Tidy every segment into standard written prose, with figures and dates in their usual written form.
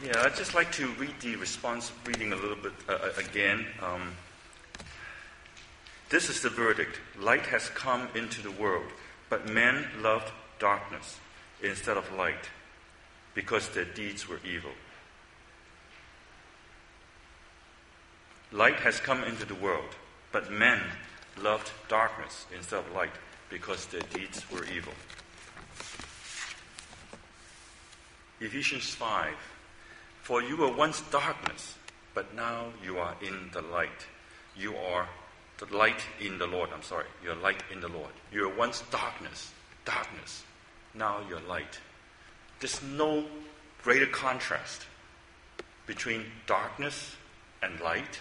Yeah, I'd just like to read the response reading a little bit again. This is the verdict. Light has come into the world, but men loved darkness instead of light because their deeds were evil. Light has come into the world, but men loved darkness instead of light because their deeds were evil. Ephesians 5. For you were once darkness, but now you are in the light. You are the light in the Lord. You're light in the Lord. You were once darkness. Now you're light. There's no greater contrast between darkness and light,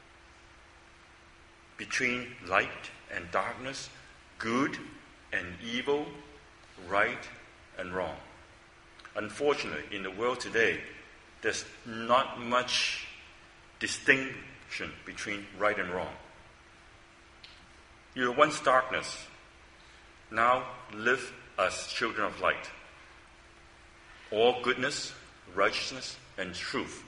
between light and darkness, good and evil, right and wrong. Unfortunately, in the world today, there's not much distinction between right and wrong. You were once darkness. Now live as children of light. All goodness, righteousness, and truth.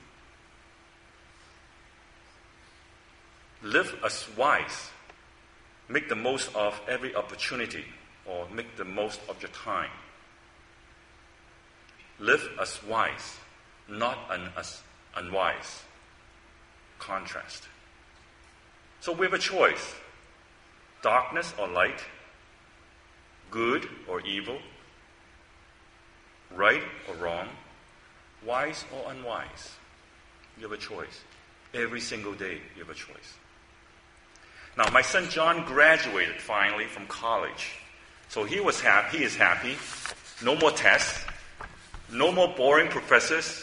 Live as wise. Make the most of every opportunity, or make the most of your time. Live as wise, not as unwise. Contrast. So we have a choice. Darkness or light. Good or evil. Right or wrong. Wise or unwise. You have a choice. Every single day you have a choice. Now, my son John graduated finally from college. So he is happy. No more tests. No more boring professors.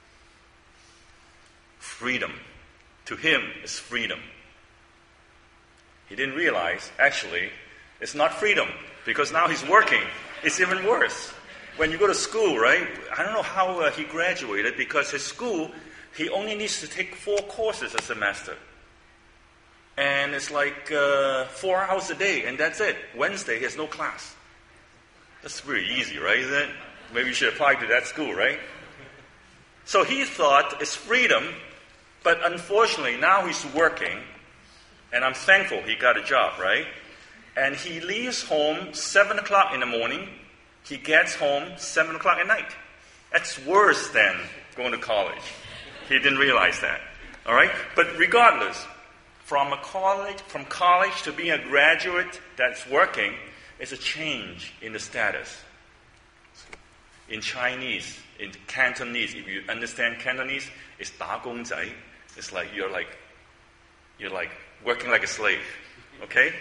Freedom. To him is freedom. He didn't realize, actually, it's not freedom, because now he's working. It's even worse. When you go to school, right? I don't know how he graduated, because his school, he only needs to take 4 courses a semester. And it's like 4 hours a day, and that's it. Wednesday, he has no class. That's really easy, right? Isn't it? Maybe you should apply to that school, right? So he thought it's freedom, but unfortunately, now he's working, and I'm thankful he got a job, right? And he leaves home 7 o'clock in the morning. He gets home 7 o'clock at night. That's worse than going to college. He didn't realize that, all right? But regardless, from college to being a graduate that's working is a change in the status. In Chinese, in Cantonese, if you understand Cantonese, it's 打工仔. It's like you're like working like a slave. Okay?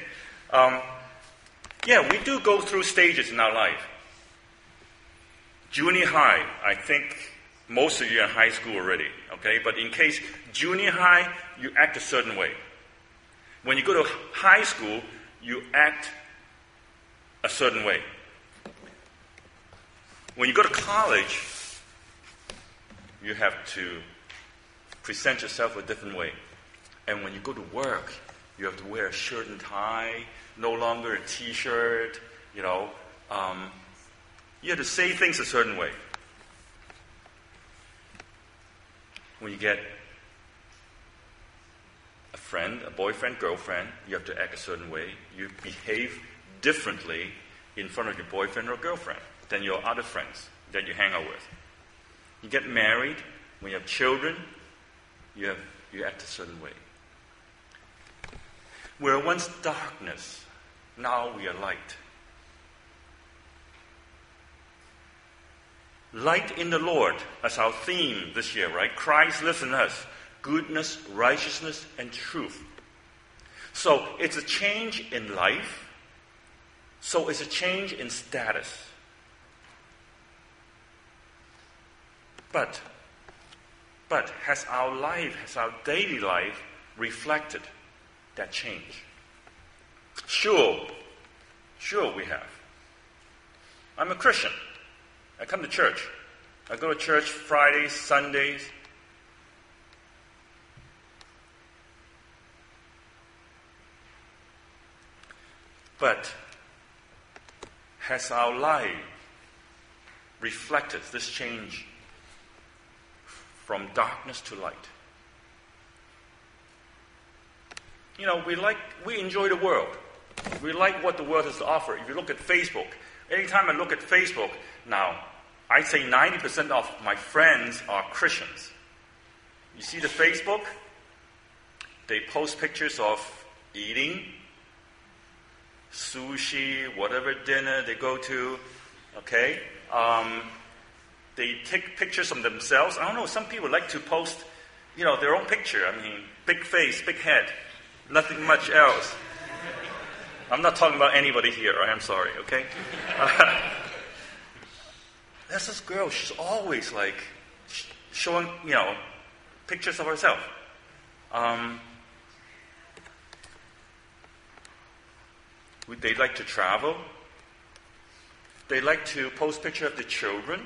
We do go through stages in our life. Junior high, I think most of you are in high school already. Okay? But in case junior high, you act a certain way. When you go to high school, you act a certain way. When you go to college, you have to present yourself a different way. And when you go to work, you have to wear a shirt and tie, no longer a t-shirt, you have to say things a certain way. When you get a friend, a boyfriend, girlfriend, you have to act a certain way. You behave differently in front of your boyfriend or girlfriend than your other friends that you hang out with. You get married, when you have children, you act a certain way. We were once darkness, now we are light. Light in the Lord, as our theme this year, right? Christ lives in us. Goodness, righteousness, and truth. So it's a change in life. So it's a change in status. But has our daily life reflected that change? Sure we have. I'm a Christian. I come to church. I go to church Fridays, Sundays. But has our life reflected this change from darkness to light. We enjoy the world. We like what the world has to offer. If you look at Facebook, anytime I look at Facebook, now, I'd say 90% of my friends are Christians. You see the Facebook? They post pictures of eating, sushi, whatever dinner they go to, okay? They take pictures of themselves. I don't know, some people like to post, their own picture. I mean, big face, big head, nothing much else. I'm not talking about anybody here, I'm sorry, okay? There's this girl, she's always showing, pictures of herself. They like to travel. They like to post pictures of the children.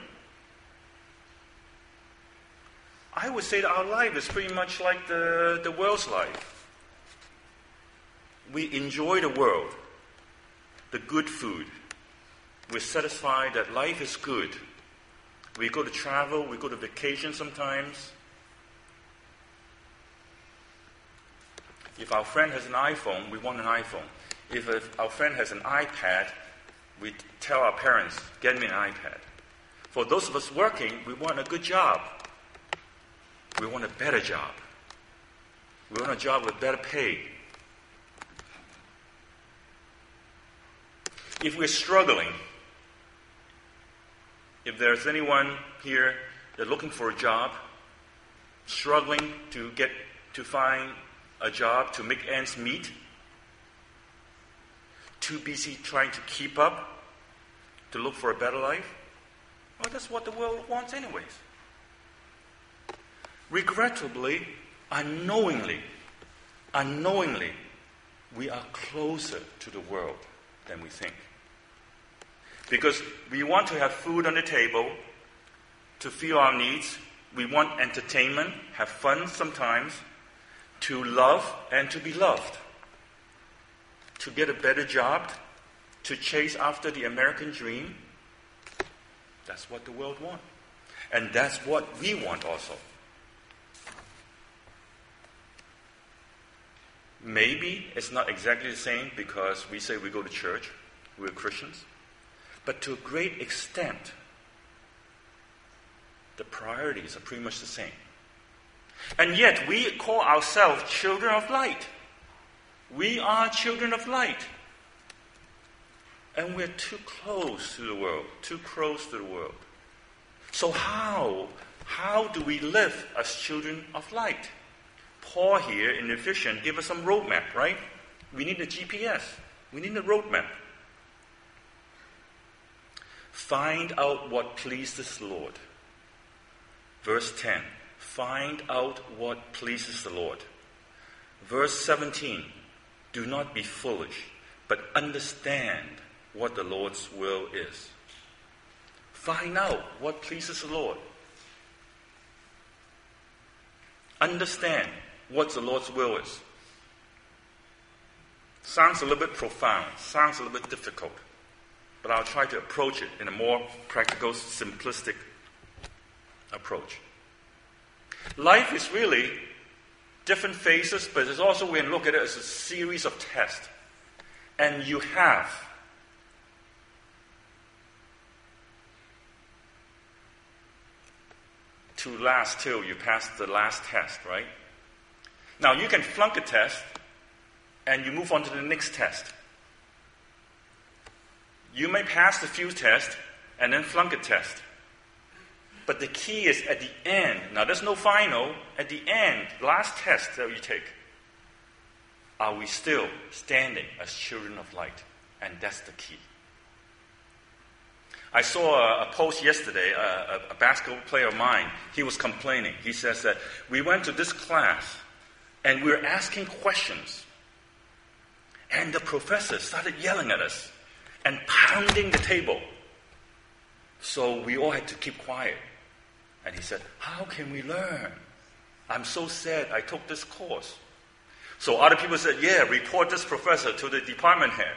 I would say that our life is pretty much like the world's life. We enjoy the world, the good food. We're satisfied that life is good. We go to travel, we go to vacation sometimes. If our friend has an iPhone, we want an iPhone. If our friend has an iPad, we tell our parents, get me an iPad. For those of us working, we want a good job. We want a better job. We want a job with better pay. If we're struggling, if there's anyone here that's looking for a job, struggling to find a job to make ends meet, too busy trying to keep up, to look for a better life, well, that's what the world wants anyways. Regrettably, unknowingly, we are closer to the world than we think. Because we want to have food on the table to fill our needs. We want entertainment, have fun sometimes, to love and to be loved, to get a better job, to chase after the American dream. That's what the world wants. And that's what we want also. Maybe it's not exactly the same because we say we go to church, we're Christians. But to a great extent, the priorities are pretty much the same. And yet, we call ourselves children of light. We are children of light. And we're too close to the world, So how do we live as children of light? Paul here in Ephesians gave us some roadmap, right? We need a GPS. We need a roadmap. Find out what pleases the Lord. Verse 10. Find out what pleases the Lord. Verse 17. Do not be foolish, but understand what the Lord's will is. Find out what pleases the Lord. Understand what the Lord's will is. Sounds a little bit profound, sounds a little bit difficult, but I'll try to approach it in a more practical, simplistic approach. Life is really different phases, but it's also, we can look at it as a series of tests. And you have to last till you pass the last test, right? Now, you can flunk a test, and you move on to the next test. You may pass the few tests, and then flunk a test. But the key is at the end. Now, there's no final. At the end, last test that you take, are we still standing as children of light? And that's the key. I saw a post yesterday, a basketball player of mine. He was complaining. He says that we went to this class, and we were asking questions. And the professor started yelling at us and pounding the table. So we all had to keep quiet. And he said, how can we learn? I'm so sad I took this course. So other people said, yeah, report this professor to the department head.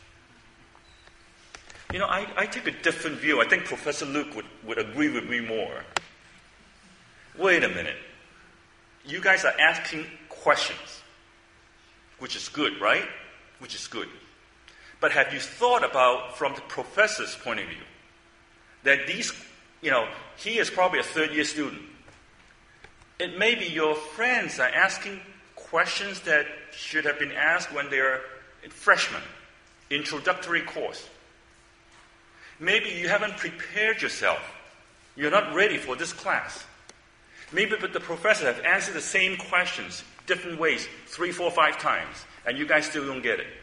You know, I take a different view. I think Professor Luke would agree with me more. Wait a minute. You guys are asking questions, which is good, right? Which is good. But have you thought about, from the professor's point of view, that these, he is probably a third-year student. It may be your friends are asking questions that should have been asked when they're freshmen, introductory course. Maybe you haven't prepared yourself. You're not ready for this class. Maybe the professor have answered the same questions, different ways, 3, 4, 5 times, and you guys still don't get it.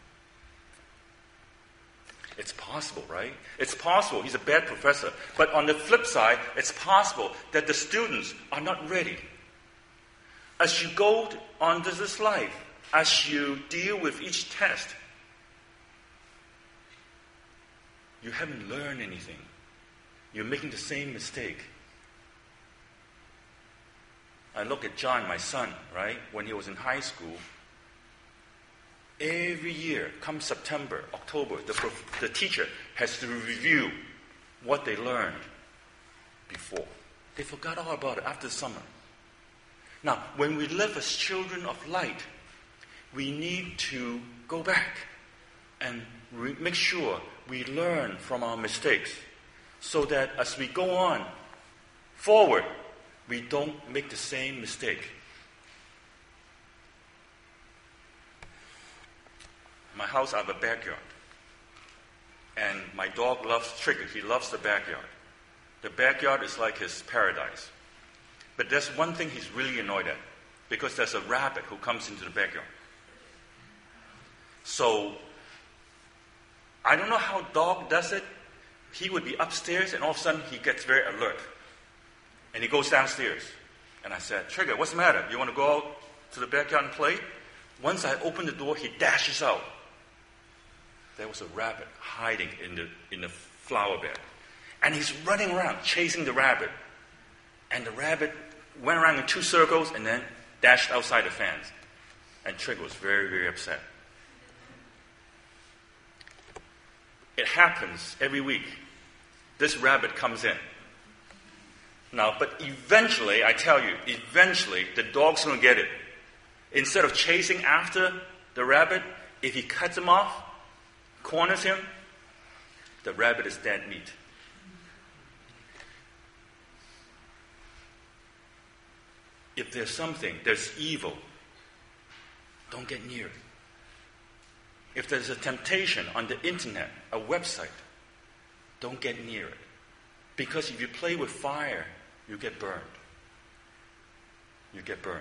It's possible, right? It's possible. He's a bad professor. But on the flip side, it's possible that the students are not ready. As you go on to this life, as you deal with each test, you haven't learned anything. You're making the same mistake. I look at John, my son, right? When he was in high school, every year, come September, October, the teacher has to review what they learned before. They forgot all about it after the summer. Now, when we live as children of light, we need to go back and make sure we learn from our mistakes so that as we go on forward, we don't make the same mistake. My house, I have a backyard. And my dog loves Trigger. He loves the backyard. The backyard is like his paradise. But there's one thing he's really annoyed at, because there's a rabbit who comes into the backyard. So, I don't know how dog does it. He would be upstairs, and all of a sudden he gets very alert. And he goes downstairs. And I said, Trigger, what's the matter? You want to go out to the backyard and play? Once I open the door, he dashes out. There was a rabbit hiding in the flower bed. And he's running around, chasing the rabbit. And the rabbit went around in 2 circles and then dashed outside the fence. And Trigger was very, very upset. It happens every week. This rabbit comes in. Now, but eventually, I tell you, the dog's going to get it. Instead of chasing after the rabbit, if he cuts him off, corners him, the rabbit is dead meat. If there's evil, don't get near it. If there's a temptation on the internet, a website, don't get near it. Because if you play with fire, you get burned. You get burned.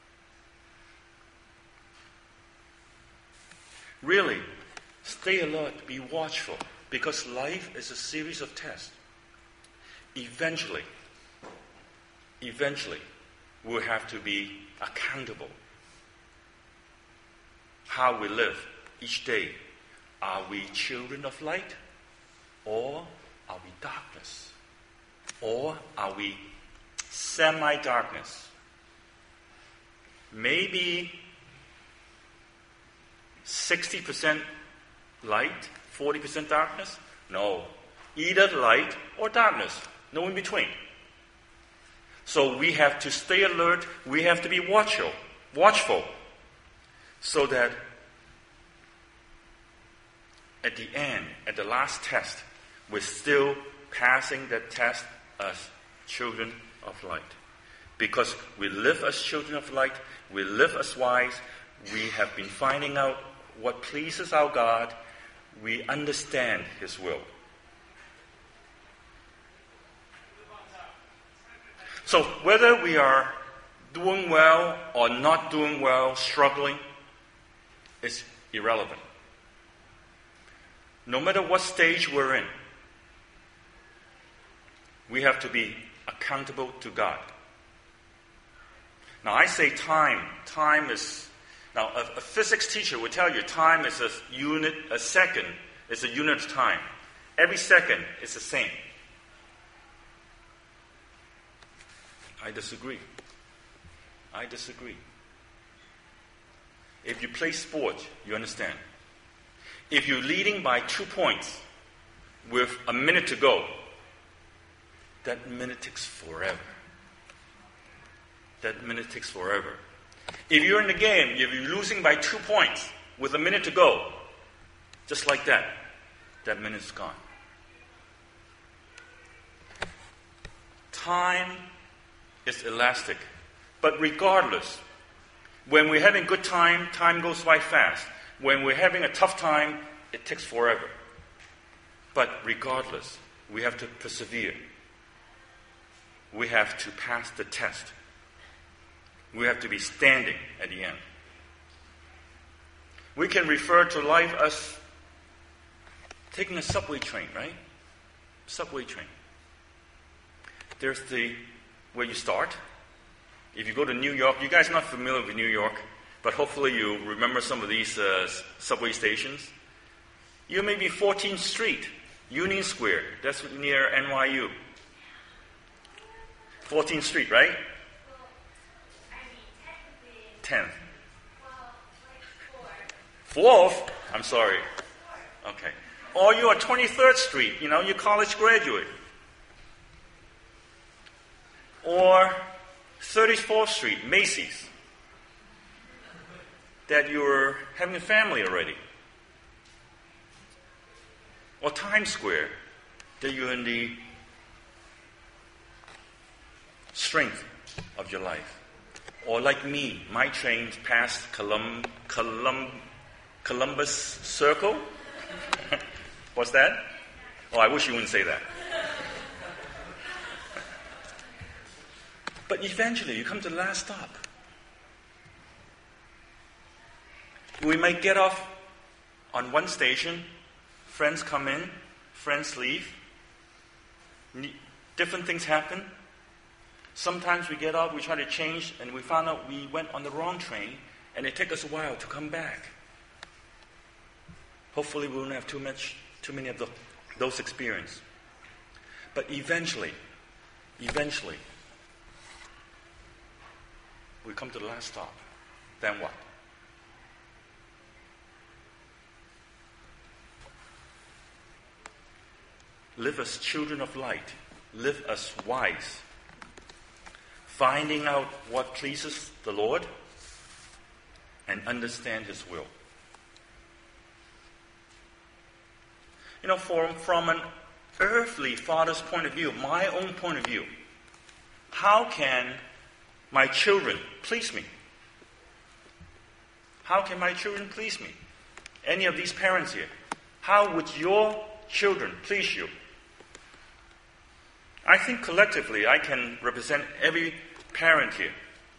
Really, stay alert, be watchful, because life is a series of tests. Eventually, we'll have to be accountable. How we live each day. Are we children of light? Or are we darkness? Or are we semi-darkness? Maybe 60% light, 40% darkness? No. Either light or darkness. No in between. So we have to stay alert. We have to be watchful. So that at the end, at the last test, we're still passing that test as children of light. Because we live as children of light, we live as wise, we have been finding out what pleases our God, we understand His will. So whether we are doing well or not doing well, struggling, is irrelevant. No matter what stage we're in, we have to be accountable to God. Now, I say time. Time is... Now, a physics teacher will tell you time is a second is a unit of time. Every second is the same. I disagree. If you play sport, you understand. If you're leading by 2 points with a minute to go, that minute takes forever. that minute takes forever. If you're in the game, if you're losing by 2 points with a minute to go, just like that, that minute's gone. Time is elastic. But regardless, when we're having good time, time goes by fast. When we're having a tough time, it takes forever. But regardless, we have to persevere. We have to pass the test. We have to be standing at the end. We can refer to life as taking a subway train, right? Subway train. There's where you start. If you go to New York, you guys are not familiar with New York, but hopefully you remember some of these subway stations. You may be 14th Street, Union Square. That's near NYU. 14th Street, right? 10th. 4th? I'm sorry. Okay. Or you are 23rd Street, you're college graduate. Or 34th Street, Macy's, that you're having a family already. Or Times Square, that you're in the strength of your life. Or like me, my train passed Columbus Circle. What's that? Oh, I wish you wouldn't say that. But eventually, you come to the last stop. We might get off on one station, friends come in, friends leave, different things happen. Sometimes we get off, we try to change, and we found out we went on the wrong train, and it takes us a while to come back. Hopefully we won't have too many of those experiences. But eventually, we come to the last stop. Then what? Live as children of light. Live as wise. Finding out what pleases the Lord and understand His will. From an earthly father's point of view, my own point of view, how can my children please me? How can my children please me? Any of these parents here, how would your children please you? I think collectively I can represent every parent here.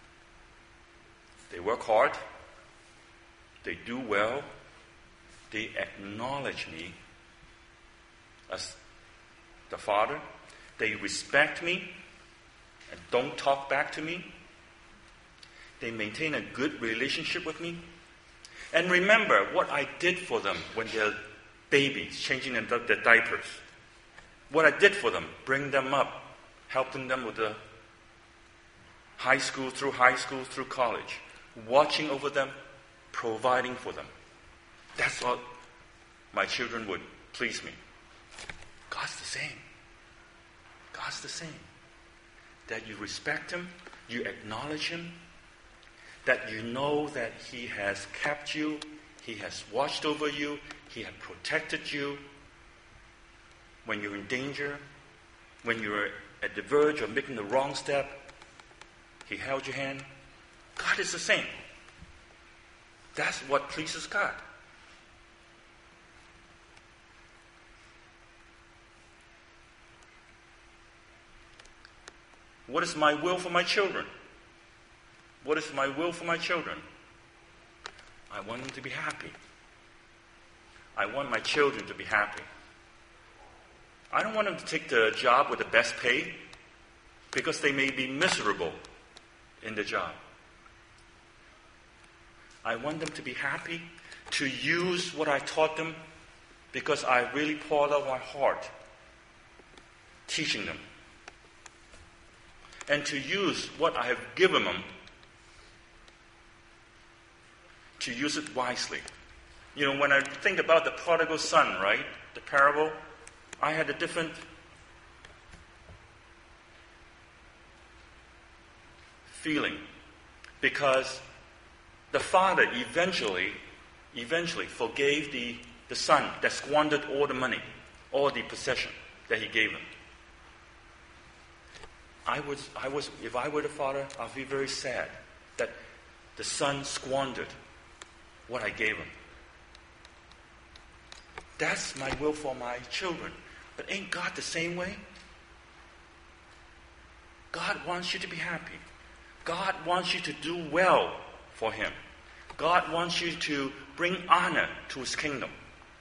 They work hard. They do well. They acknowledge me as the father. They respect me and don't talk back to me. They maintain a good relationship with me. And remember what I did for them when they're babies, changing their diapers. What I did for them, bring them up, helping them with the high school, through college, watching over them, providing for them. That's what my children would please me. God's the same. God's the same. That you respect Him, you acknowledge Him, that you know that He has kept you, He has watched over you, He has protected you. When you're in danger, when you're at the verge of making the wrong step, He held your hand. God is the same. That's what pleases God. What is my will for my children? What is my will for my children? I want them to be happy. I want my children to be happy. I don't want them to take the job with the best pay because they may be miserable in the job. I want them to be happy, to use what I taught them because I really poured out my heart teaching them. And to use what I have given them, to use it wisely. When I think about the prodigal son, right? The parable, I had a different feeling because the father eventually forgave the son that squandered all the money, all the possession that he gave him. If I were the father, I'd be very sad that the son squandered what I gave him. That's my will for my children. But ain't God the same way? God wants you to be happy. God wants you to do well for Him. God wants you to bring honor to His kingdom.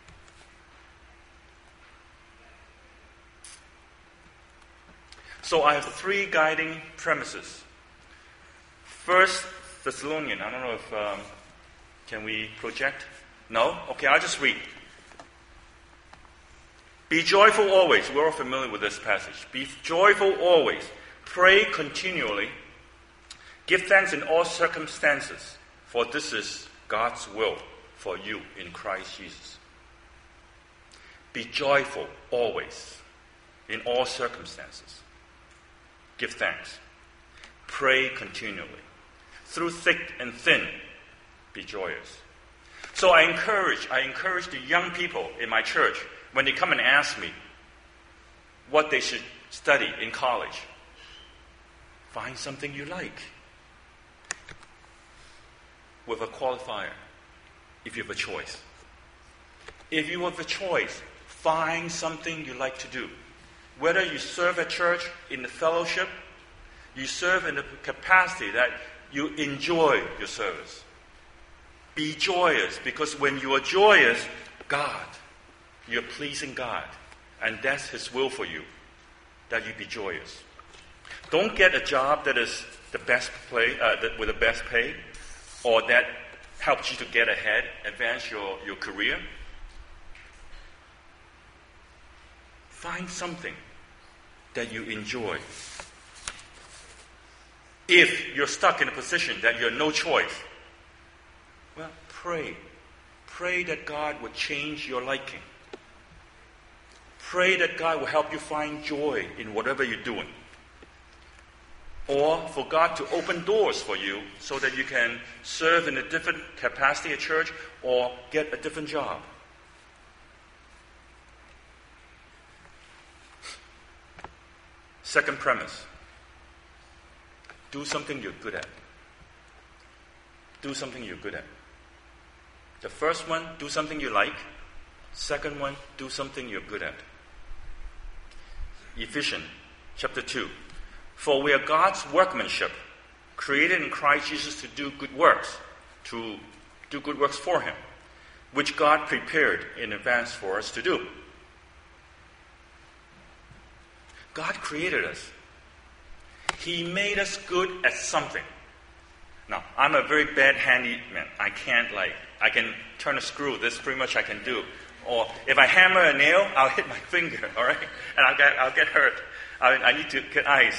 So I have 3 guiding premises. First Thessalonians. I don't know if can we project? No? Okay, I'll just read. Be joyful always. We're all familiar with this passage. Be joyful always. Pray continually. Give thanks in all circumstances, for this is God's will for you in Christ Jesus. Be joyful always, in all circumstances. Give thanks. Pray continually. Through thick and thin, be joyous. So I encourage the young people in my church, when they come and ask me what they should study in college, find something you like with a qualifier if you have a choice. If you have a choice, find something you like to do. Whether you serve at church in the fellowship, you serve in the capacity that you enjoy your service. Be joyous, because when you are joyous, you're pleasing God. And that's His will for you, that you be joyous. Don't get a job that is the best with the best pay, or that helps you to get ahead, advance your career. Find something that you enjoy. If you're stuck in a position that you have no choice, well, pray. Pray that God will change your liking. Pray that God will help you find joy in whatever you're doing. Or for God to open doors for you so that you can serve in a different capacity at church or get a different job. Second premise. Do something you're good at. Do something you're good at. The first one, do something you like. Second one, do something you're good at. Ephesians chapter 2. For we are God's workmanship, created in Christ Jesus to do good works for Him, which God prepared in advance for us to do. God created us. He made us good at something. Now, I'm a very bad handyman. I can turn a screw. This pretty much I can do. Or if I hammer a nail, I'll hit my finger, all right? And I'll get hurt. I need to get ice.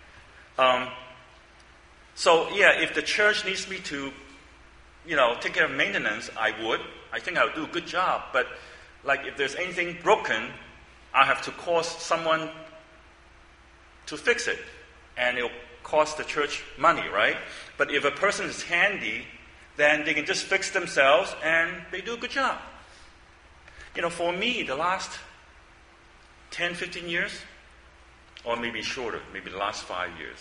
If the church needs me to, take care of maintenance, I would. I think I would do a good job. But, if there's anything broken, I have to call someone to fix it. And it'll cost the church money, right? But if a person is handy, then they can just fix themselves and they do a good job. For me, the last 10, 15 years, or maybe shorter, maybe the last 5 years.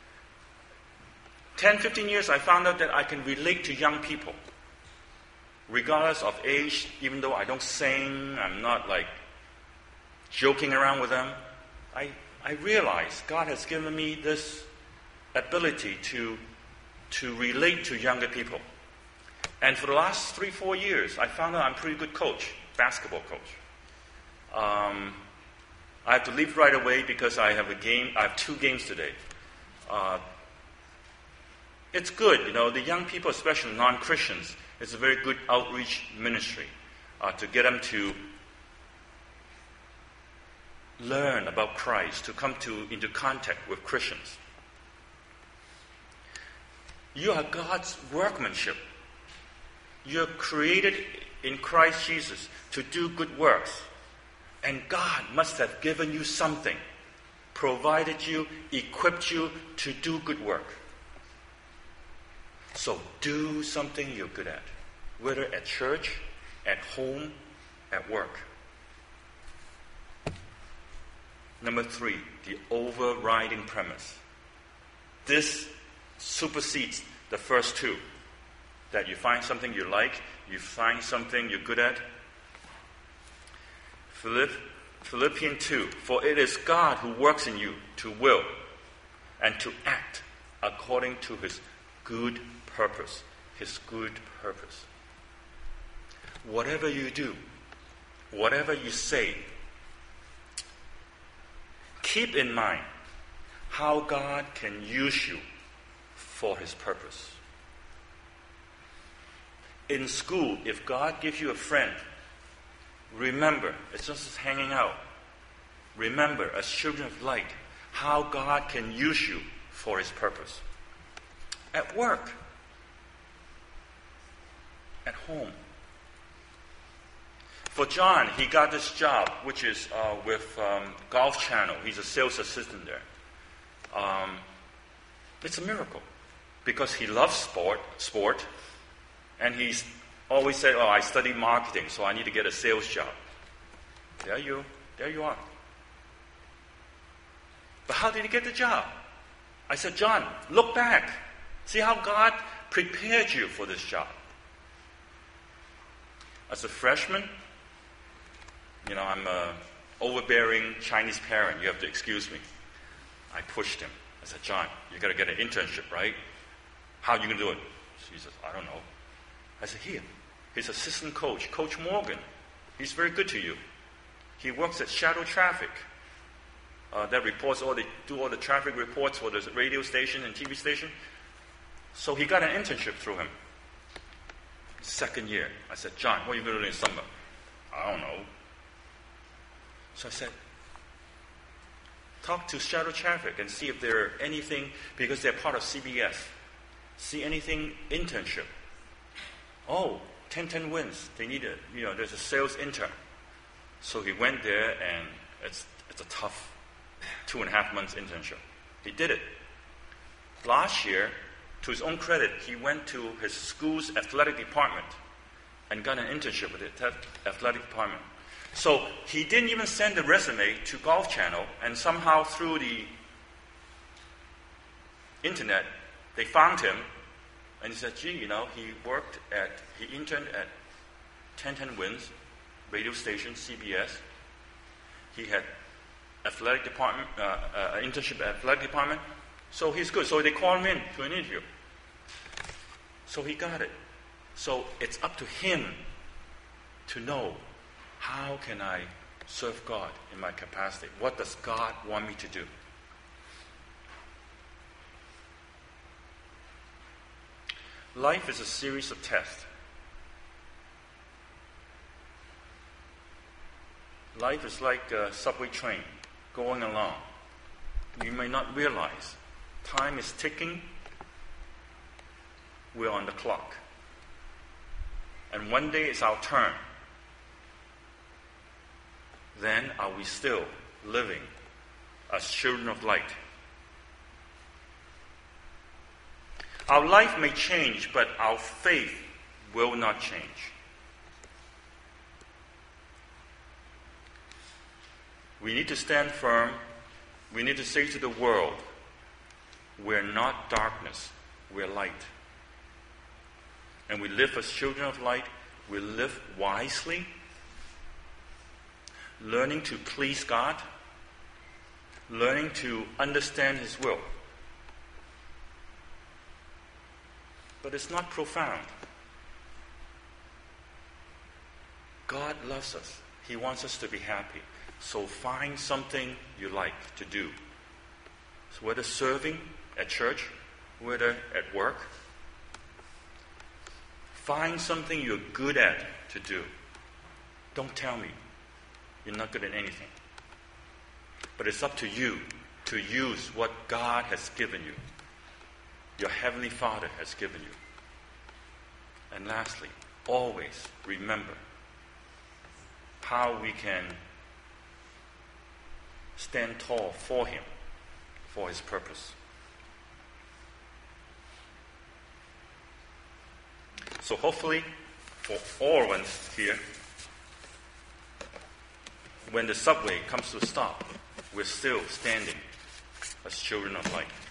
10, 15 years, I found out that I can relate to young people, regardless of age, even though I don't sing, I'm not joking around with them. I realize God has given me this ability to relate to younger people. And for the last 3-4 years, I found out I'm a pretty good coach, basketball coach. I have to leave right away because I have 2 games today. It's good, the young people, especially non-Christians, it's a very good outreach ministry to get them to learn about Christ, to come into contact with Christians. You are God's workmanship. You're created in Christ Jesus to do good works. And God must have given you something, provided you, equipped you to do good work. So do something you're good at, whether at church, at home, at work. Number 3, the overriding premise. This supersedes the first 2. That you find something you like, you find something you're good at. Philippians 2, for it is God who works in you to will and to act according to His good purpose. His good purpose. Whatever you do, whatever you say, keep in mind how God can use you for His purpose. In school, if God gives you a friend, remember, it's not just hanging out. Remember, as children of light, how God can use you for His purpose. At work, at home. For John, he got this job, which is with Golf Channel. He's a sales assistant there. It's a miracle because he loves sport, and he's always said, "Oh, I studied marketing, so I need to get a sales job." There you are. But how did he get the job? I said, "John, look back. See how God prepared you for this job." As a freshman, I'm an overbearing Chinese parent. You have to excuse me. I pushed him. I said, "John, you got to get an internship, right? How are you going to do it?" He says, "I don't know." I said, "Here, his assistant coach, Coach Morgan. He's very good to you. He works at Shadow Traffic. That reports do all the traffic reports for the radio station and TV station." So he got an internship through him. Second year, I said, "John, what are you going to do in summer?" "I don't know." So I said, "Talk to Shadow Traffic and see if there are anything, because they're part of CBS. See anything internship." "Oh, 10 wins. They need there's a sales intern." So he went there, and it's a tough 2.5 months internship. He did it. Last year, to his own credit, he went to his school's athletic department and got an internship with the athletic department. So he didn't even send the resume to Golf Channel, and somehow through the internet, they found him, and he said, "Gee, he interned at 10 Wins, radio station, CBS. He had athletic department, internship at athletic department, so he's good." So they called him in to an interview. So he got it. So it's up to him to know, how can I serve God in my capacity? What does God want me to do? Life is a series of tests. Life is like a subway train going along. You may not realize time is ticking. We're on the clock. And one day it's our turn. Then are we still living as children of light? Our life may change, but our faith will not change. We need to stand firm. We need to say to the world, we're not darkness, we're light. And we live as children of light. We live wisely, learning to please God, learning to understand His will. But it's not profound. God loves us. He wants us to be happy. So find something you like to do. So whether serving at church, whether at work, find something you're good at to do. Don't tell me you're not good at anything. But it's up to you to use what God has given you. Your Heavenly Father has given you. And lastly, always remember how we can stand tall for Him, for His purpose. So hopefully, for all ones here, when the subway comes to a stop, we're still standing as children of light.